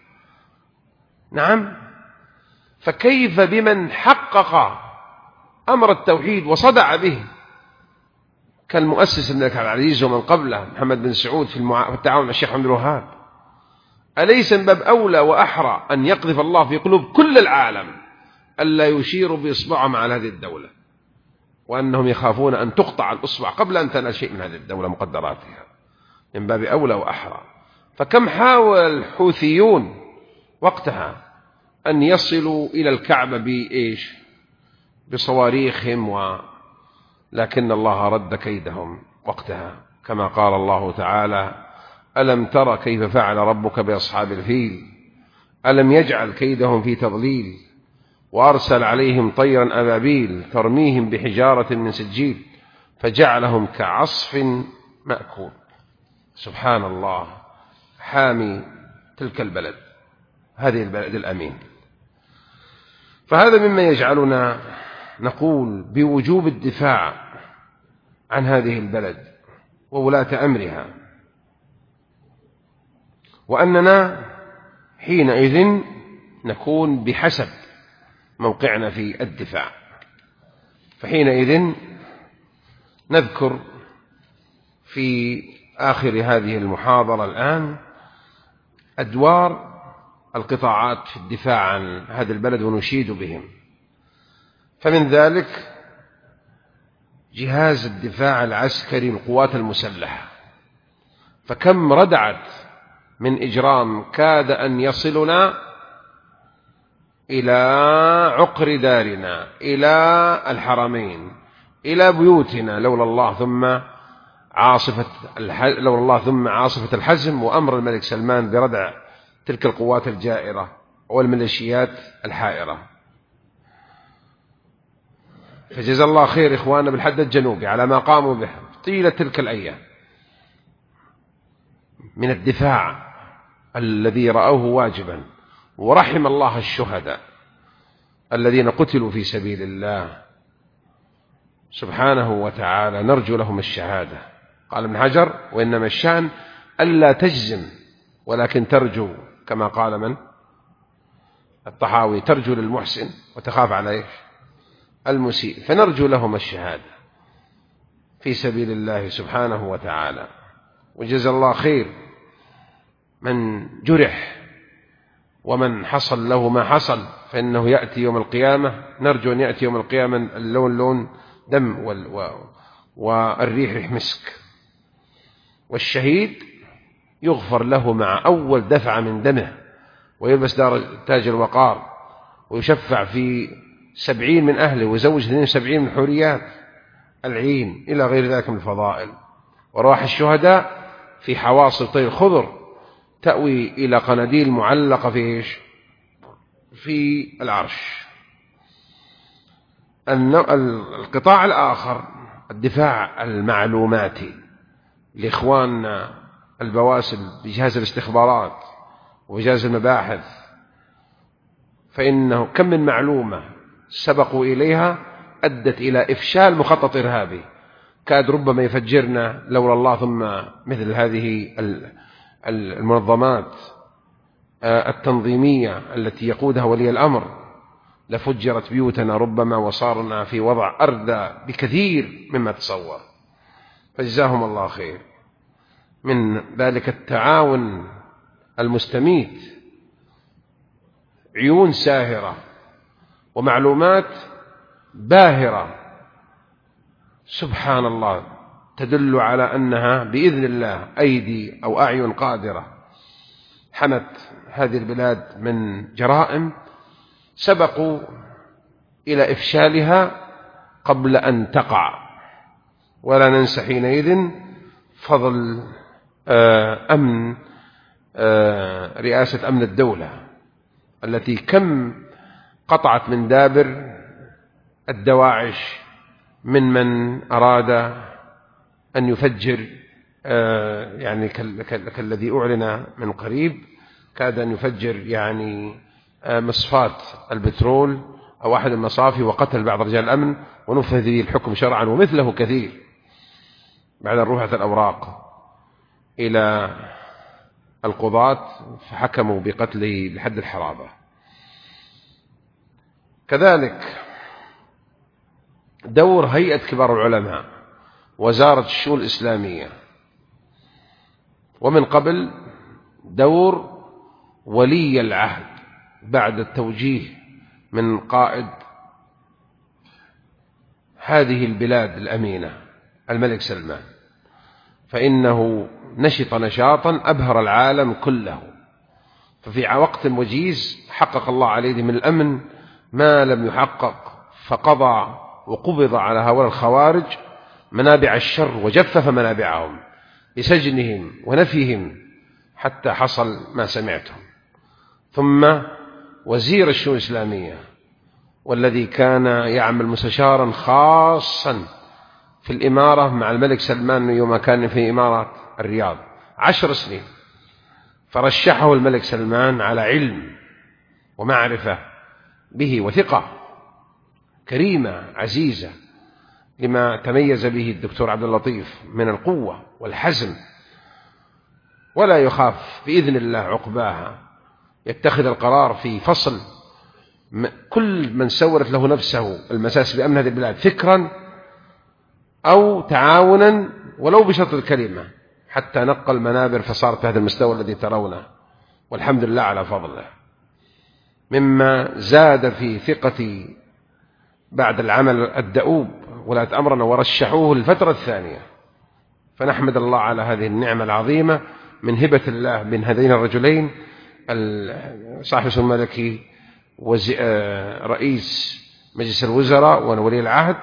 نعم. فكيف بمن حقق أمر التوحيد وصدع به كالمؤسس الملك عبد العزيز ومن قبله محمد بن سعود في التعاون مع الشيخ عبد الوهاب؟ أليس من باب أولى وأحرى أن يقذف الله في قلوب كل العالم ألا يشيروا بإصبعهم على هذه الدولة، وأنهم يخافون أن تقطع الإصبع قبل أن تنال شيء من هذه الدولة مقدراتها؟ من باب أولى وأحرى. فكم حاول الحوثيون وقتها أن يصلوا إلى الكعبة بإيش؟ بصواريخهم لكن الله رد كيدهم وقتها، كما قال الله تعالى: ألم تر كيف فعل ربك بأصحاب الفيل ألم يجعل كيدهم في تضليل وأرسل عليهم طيرا أبابيل ترميهم بحجارة من سجيل فجعلهم كعصف مأكول. سبحان الله، حامي تلك البلد، هذه البلد الأمين. فهذا مما يجعلنا نقول بوجوب الدفاع عن هذه البلد وولاة أمرها، وأننا حينئذ نكون بحسب موقعنا في الدفاع. فحينئذ نذكر في آخر هذه المحاضرة الآن أدوار القطاعات في الدفاع عن هذا البلد ونشيد بهم. فمن ذلك جهاز الدفاع العسكري للقوات المسلحة، فكم ردعت من إجرام كاد أن يصلنا إلى عقر دارنا، إلى الحرمين، إلى بيوتنا، لولا الله ثم عاصفة الحزم وأمر الملك سلمان بردع تلك القوات الجائرة والميليشيات الحائرة. فجزا الله خير إخواننا بالحد الجنوبي على ما قاموا به طيلة تلك الأيام من الدفاع الذي رأوه واجبا، ورحم الله الشهداء الذين قتلوا في سبيل الله سبحانه وتعالى، نرجو لهم الشهادة. قال ابن حجر: وإنما الشأن ألا تجزم ولكن ترجو، كما قال من؟ الطحاوي: ترجو للمحسن وتخاف على المسيء. فنرجو لهم الشهادة في سبيل الله سبحانه وتعالى. وجزا الله خير من جرح ومن حصل له ما حصل، فإنه يأتي يوم القيامة، نرجو أن يأتي يوم القيامة اللون لون دم والريح ريح مسك. والشهيد يغفر له مع أول دفعة من دمه ويلبس تاج الوقار ويشفع في 70 من أهله ويزوج 72 من حوريات العين إلى غير ذلك من الفضائل. وراح الشهداء في حواصل طير خضر تأوي إلى قناديل معلقة في العرش. القطاع الآخر الدفاع المعلوماتي لإخواننا البواسل بجهاز الاستخبارات وجهاز المباحث، فإنه كم من معلومة سبقوا إليها أدت إلى إفشال مخطط إرهابي كاد ربما يفجرنا لولا الله ثم مثل هذه المنظمات التنظيمية التي يقودها ولي الأمر لفجرت بيوتنا ربما وصارنا في وضع أردى بكثير مما تصور. فجزاهم الله خير. من ذلك التعاون المستميت، عيون ساهرة ومعلومات باهرة سبحان الله تدل على أنها بإذن الله أيدي أو أعين قادرة حمت هذه البلاد من جرائم سبقوا إلى إفشالها قبل أن تقع. ولا ننسى حينئذ فضل أمن رئاسة أمن الدولة التي كم قطعت من دابر الدواعش من أراد أن يفجر، يعني كالذي أعلن من قريب، كاد أن يفجر يعني مصفاة البترول أو أحد المصافي وقتل بعض رجال الأمن، ونفذ به الحكم شرعا، ومثله كثير بعد أن رفعت الأوراق إلى القضاة فحكموا بقتله بحد الحرابة. كذلك دور هيئة كبار العلماء، وزارة الشؤون الإسلامية، ومن قبل دور ولي العهد بعد التوجيه من قائد هذه البلاد الأمينة الملك سلمان، فإنه نشط نشاطا أبهر العالم كله، ففي وقت وجيز حقق الله عليه من الأمن ما لم يحقق، فقضى وقبض على هؤلاء الخوارج منابع الشر وجفف منابعهم بسجنهم ونفيهم حتى حصل ما سمعتم. ثم وزير الشؤون الإسلامية، والذي كان يعمل مستشارا خاصا في الإمارة مع الملك سلمان يوم كان في إمارة الرياض 10 سنين، فرشحه الملك سلمان على علم ومعرفة به وثقة كريمة عزيزة لما تميز به الدكتور عبد اللطيف من القوة والحزم، ولا يخاف بإذن الله عقباها، يتخذ القرار في فصل كل من سورت له نفسه المساس بأمن هذه البلاد فكرا أو تعاونا ولو بشرط الكلمة، حتى نقل منابر فصارت بهذا المستوى الذي ترونه، والحمد لله على فضله، مما زاد في ثقتي بعد العمل الدؤوب ولاة أمرنا ورشحوه الفترة الثانية. فنحمد الله على هذه النعمة العظيمة من هبة الله من هذين الرجلين، صاحب السمو الملكي رئيس مجلس الوزراء وولي العهد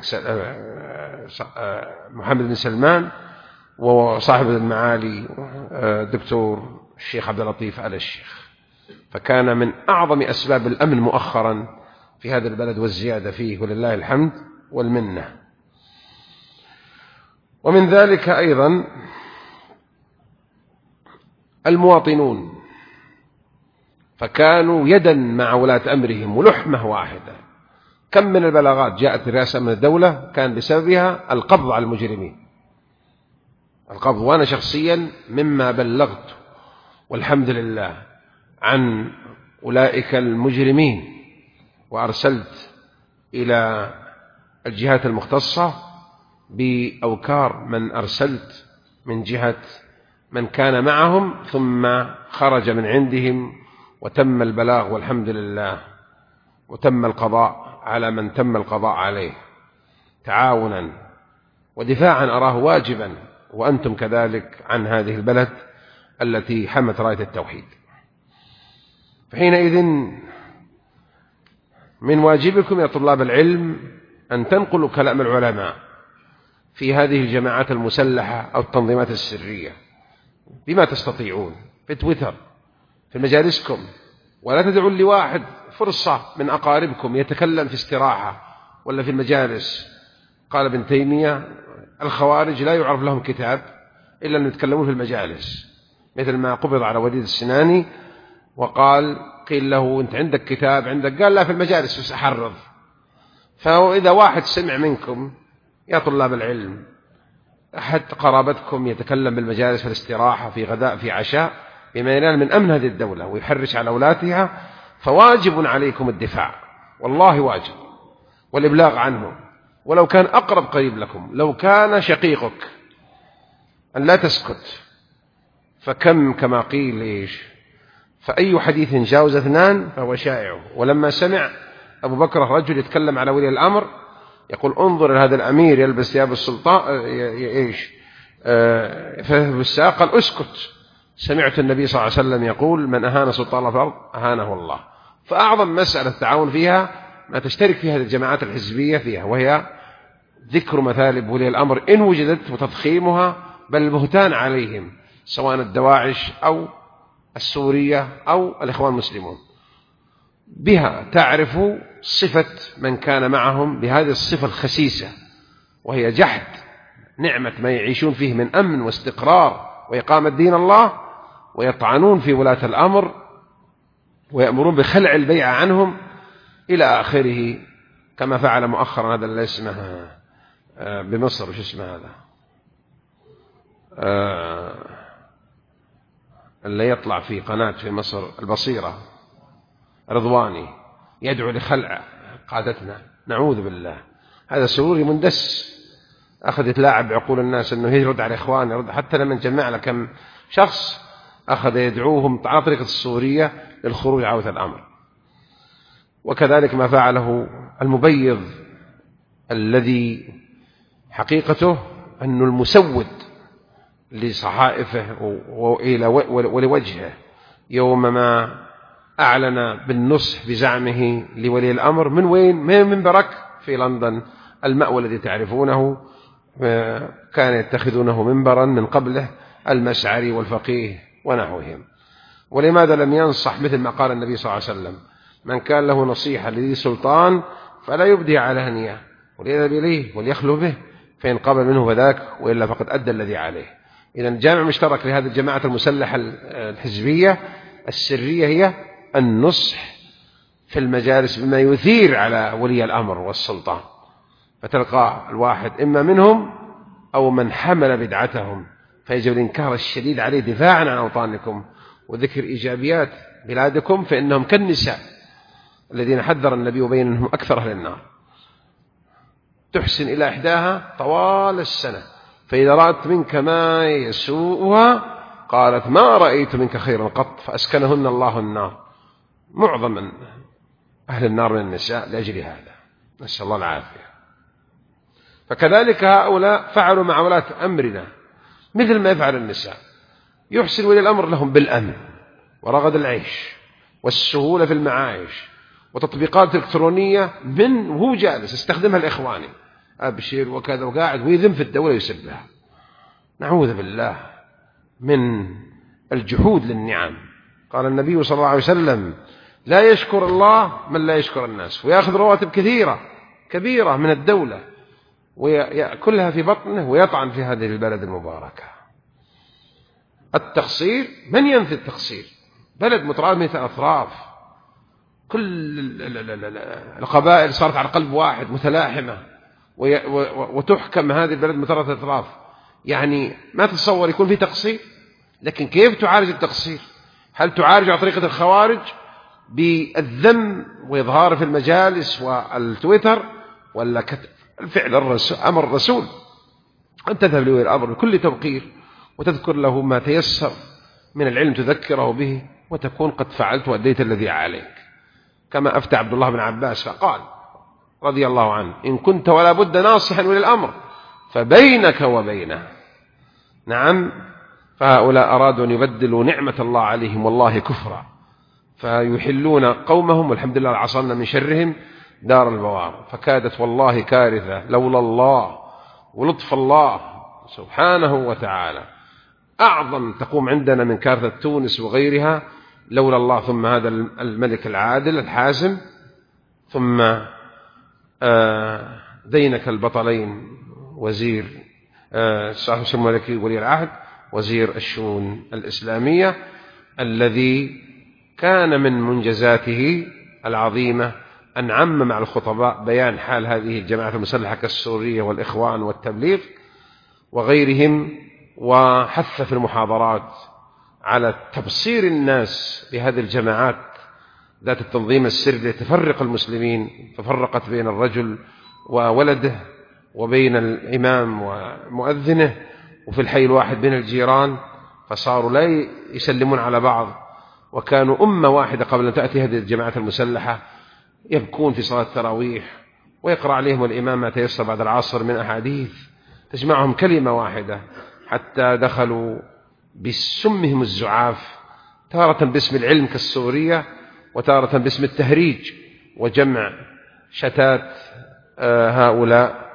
محمد بن سلمان، وصاحب المعالي دكتور الشيخ عبد اللطيف آل الشيخ. فكان من أعظم أسباب الأمن مؤخرا في هذا البلد والزيادة فيه، ولله الحمد والمنة. ومن ذلك أيضا المواطنون، فكانوا يدا مع ولاة أمرهم ولحمة واحدة. كم من البلاغات جاءت رئاسة من الدولة كان بسببها القبض على المجرمين، القبض، وأنا شخصيا مما بلغت والحمد لله عن أولئك المجرمين، وأرسلت إلى الجهات المختصة بأوكار من أرسلت من جهة من كان معهم، ثم خرج من عندهم وتم البلاغ والحمد لله، وتم القضاء على من تم القضاء عليه تعاونا ودفاعا أراه واجبا، وأنتم كذلك عن هذه البلد التي حمت راية التوحيد. فحينئذ من واجبكم يا طلاب العلم أن تنقلوا كلام العلماء في هذه الجماعات المسلحة أو التنظيمات السرية بما تستطيعون، في تويتر، في مجالسكم، ولا تدعوا لواحد فرصة من أقاربكم يتكلم في استراحة ولا في المجالس. قال ابن تيمية الخوارج لا يعرف لهم كتاب إلا أن يتكلمون في المجالس، مثل ما قبض على وليد السناني وقال قيل له أنت عندك كتاب عندك؟ قال لا في المجالس بس أحرض. فإذا واحد سمع منكم يا طلاب العلم أحد قرابتكم يتكلم بالمجالس في الاستراحة في غداء في عشاء بما ينال من أمن هذه الدولة ويحرش على أولادها، فواجب عليكم الدفاع، والله واجب، والإبلاغ عنه، ولو كان أقرب قريب لكم، لو كان شقيقك، أن لا تسكت. فكم كما قيل إيش، فأي حديث جاوز 2 فهو شائع. ولما سمع أبو بكر رجل يتكلم على ولي الأمر يقول انظر هذا الأمير يلبس ثياب السلطان إيش فهو الساق، قال اسكت، سمعت النبي صلى الله عليه وسلم يقول من أهان سلطان الله في الأرض أهانه الله. فأعظم مسألة التعاون فيها ما تشترك فيها الجماعات الحزبية فيها، وهي ذكر مثالب ولي الأمر إن وجدت وتضخيمها، بل البهتان عليهم سواء الدواعش أو السورية أو الإخوان المسلمون. بها تعرف صفة من كان معهم بهذه الصفة الخسيسة، وهي جحد نعمة ما يعيشون فيه من أمن واستقرار وإقامة دين الله، ويطعنون في ولاة الأمر ويأمرون بخلع البيعة عنهم إلى آخره، كما فعل مؤخرا هذا اللي اسمه بمصر، وش اسمه هذا اللي يطلع في قناة في مصر البصيرة، رضواني، يدعو لخلع قادتنا، نعوذ بالله. هذا سروري مندس، أخذ يتلاعب بعقول الناس أنه يرد على إخوان، يرد حتى لما جمع له كم شخص أخذ يدعوهم على طريقة السورية للخروج عن الأمر. وكذلك ما فعله المبيض الذي حقيقته أنه المسود لصحائفه ولوجهه يوم ما أعلن بالنصح بزعمه لولي الأمر. من وين؟ من منبرك في لندن، المأوى الذي تعرفونه، كان يتخذونه منبرا من قبله المشعري والفقيه ونحوهم. ولماذا لم ينصح مثل ما قال النبي صلى الله عليه وسلم: من كان له نصيحة لذي سلطان فلا يبدي علانية وليذهب إليه وليخلو به، فإن قبل منه فذاك، وإلا فقد أدى الذي عليه. إذن جامع مشترك لهذه الجماعة المسلحة الحزبية السرية هي النصح في المجالس بما يثير على ولي الأمر والسلطان، فتلقى الواحد إما منهم أو من حمل بدعتهم، فيجب الإنكار الشديد عليه دفاعا عن أوطانكم وذكر إيجابيات بلادكم، فإنهم كالنساء الذين حذر النبي وبين أنهم أكثر أهل النار. تحسن إلى إحداها طوال السنة، فإذا رأت منك ما يسوءها قالت: ما رأيت منك خيرا قط، فأسكنهن الله النار. معظم من أهل النار من النساء لأجل هذا، نسأل الله العافية. فكذلك هؤلاء فعلوا مع ولاة أمرنا مثل ما يفعل النساء، يحسن ولي الأمر لهم بالأمن ورغد العيش والسهولة في المعايش وتطبيقات إلكترونية من وهو جالس يستخدمها الإخواني، أبشر وكذا، وقاعد ويذم في الدولة يسبها. نعوذ بالله من الجحود للنعم. قال النبي صلى الله عليه وسلم: لا يشكر الله من لا يشكر الناس، ويأخذ رواتب كبيرة من الدولة ويأكلها في بطنه ويطعن في هذه البلد المباركة. التقصير، من ينفي التقصير؟ بلد مترامة من أطراف، كل القبائل صارت على قلب واحد متلاحمة، وتحكم هذه البلد من ثلاثة أطراف. يعني ما تتصور يكون في تقصير، لكن كيف تعالج التقصير؟ هل تعالج على طريقة الخوارج بالذم وإظهار في المجالس والتويتر، ولا الفعل أمر الرسول أن تذهب لولي الأمر بكل توقير وتذكر له ما تيسر من العلم تذكره به، وتكون قد فعلت وأديت الذي عليك، كما أفتى عبد الله بن عباس فقال رضي الله عنه: إن كنت ولا بد ناصحا ولي الأمر فبينك وبينه. نعم، فهؤلاء أرادوا أن يبدلوا نعمة الله عليهم والله كفرا، فيحلون قومهم، والحمد لله عصمنا من شرهم دار البوار. فكادت والله كارثة لولا الله ولطف الله سبحانه وتعالى أعظم تقوم عندنا من كارثة تونس وغيرها لولا الله، ثم هذا الملك العادل الحازم، ثم دينك البطلين وزير صاحب الملكي ولي العهد وزير الشؤون الإسلامية، الذي كان من منجزاته العظيمة أن عم مع الخطباء بيان حال هذه الجماعة المسلحة كالسورية والإخوان والتبليغ وغيرهم، وحث في المحاضرات على تبصير الناس بهذه الجماعات ذات التنظيم السري تفرق المسلمين، ففرقت بين الرجل وولده وبين الإمام ومؤذنه، وفي الحي الواحد بين الجيران، فصاروا لا يسلمون على بعض، وكانوا أمة واحدة قبل أن تأتي هذه الجماعة المسلحة، يبكون في صلاة التراويح ويقرأ عليهم الإمام ما تيسر بعد العصر من أحاديث تجمعهم كلمة واحدة، حتى دخلوا بسمهم الزعاف، تارة باسم العلم كالسورية، وتارة باسم التهريج وجمع شتات هؤلاء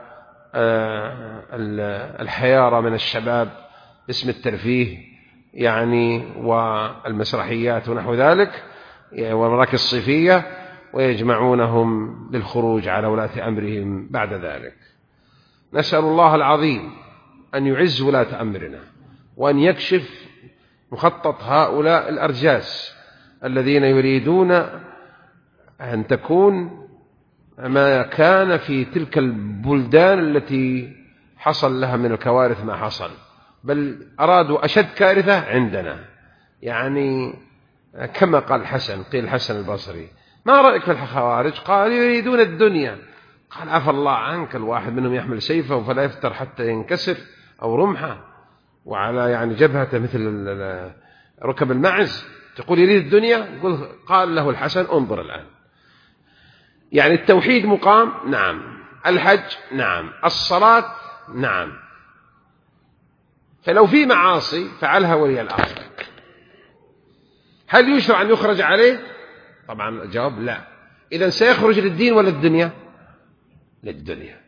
الحيارى من الشباب باسم الترفيه يعني والمسرحيات ونحو ذلك والمراكز الصيفية، ويجمعونهم للخروج على ولاة أمرهم بعد ذلك. نسأل الله العظيم أن يعز ولاة أمرنا وأن يكشف مخطط هؤلاء الأرجاس الذين يريدون أن تكون ما كان في تلك البلدان التي حصل لها من الكوارث ما حصل، بل أرادوا أشد كارثة عندنا. يعني كما قال قيل الحسن البصري: ما رأيك في الخوارج؟ قال: يريدون الدنيا. قال: عفى الله عنك، الواحد منهم يحمل سيفه فلا يفتر حتى ينكسر أو رمحه، وعلى يعني جبهته مثل ركب المعز، تقول يريد الدنيا؟ قال له الحسن: انظر الآن، يعني التوحيد مقام، نعم، الحج نعم، الصلاة نعم، فلو في معاصي فعلها ولي الأمر. هل يشرع أن يخرج عليه؟ طبعا الجواب لا. إذن سيخرج للدين ولا الدنيا؟ للدنيا.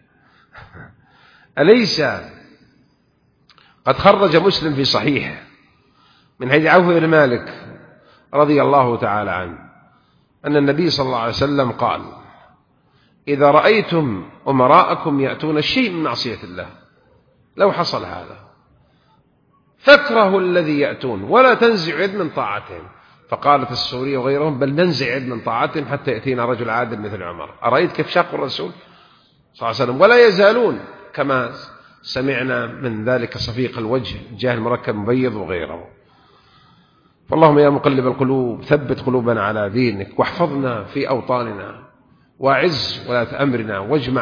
أليس قد خرج مسلم في صحيحه من حديث عوف بن مالك رضي الله تعالى عنه أن النبي صلى الله عليه وسلم قال: إذا رأيتم أمراءكم يأتون الشيء من معصية الله، لو حصل هذا فاكرهوا الذي يأتون ولا تنزعوا يد من طاعتهم. فقالت السورية وغيرهم: بل ننزع يد من طاعتهم حتى يأتينا رجل عادل مثل عمر. أرأيت كيف شاق الرسول صلى الله عليه وسلم؟ ولا يزالون كما سمعنا من ذلك صفيق الوجه، جاه المركب مبيض وغيره. فاللهم يا مقلب القلوب ثبت قلوبنا على دينك، واحفظنا في أوطاننا، وأعز ولاة أمرنا،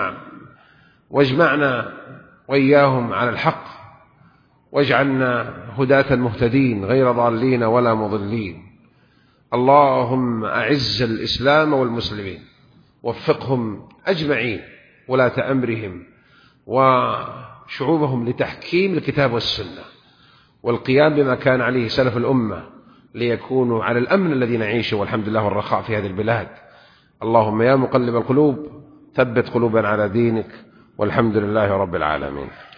واجمعنا وإياهم على الحق، واجعلنا هداة مهتدين غير ضالين ولا مضلين. اللهم أعز الإسلام والمسلمين، وفقهم أجمعين ولاة أمرهم وشعوبهم لتحكيم الكتاب والسنة والقيام بما كان عليه سلف الأمة ليكونوا على الأمن الذي نعيشه والحمد لله والرخاء في هذه البلاد. اللهم يا مقلب القلوب ثبت قلوبنا على دينك، والحمد لله رب العالمين.